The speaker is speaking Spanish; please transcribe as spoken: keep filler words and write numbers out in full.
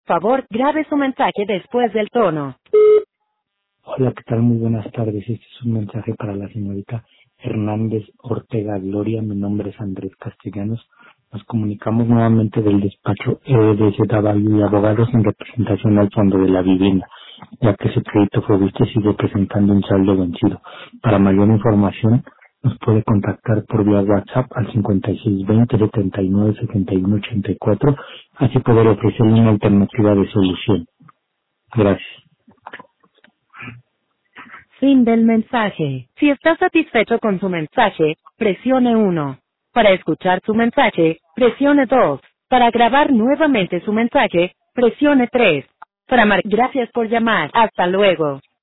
Favor, grabe su mensaje después del tono. Hola, ¿qué tal? Muy buenas tardes. Este es un mensaje para la señorita Hernández Ortega Gloria. Mi nombre es Andrés Castellanos. Nos comunicamos nuevamente del despacho E D Z Value y Abogados en representación al Fondo de la Vivienda, ya que ese crédito fue visto y sigue presentando un saldo vencido. Para mayor información, nos puede contactar por vía WhatsApp al cincuenta y seis veinte setenta y nueve setenta y uno ochenta y cuatro, así poder ofrecerle una alternativa de solución. Gracias. Fin del mensaje. Si está satisfecho con su mensaje, presione uno. Para escuchar su mensaje, presione dos. Para grabar nuevamente su mensaje, presione tres. Para mar... Gracias por llamar. Hasta luego.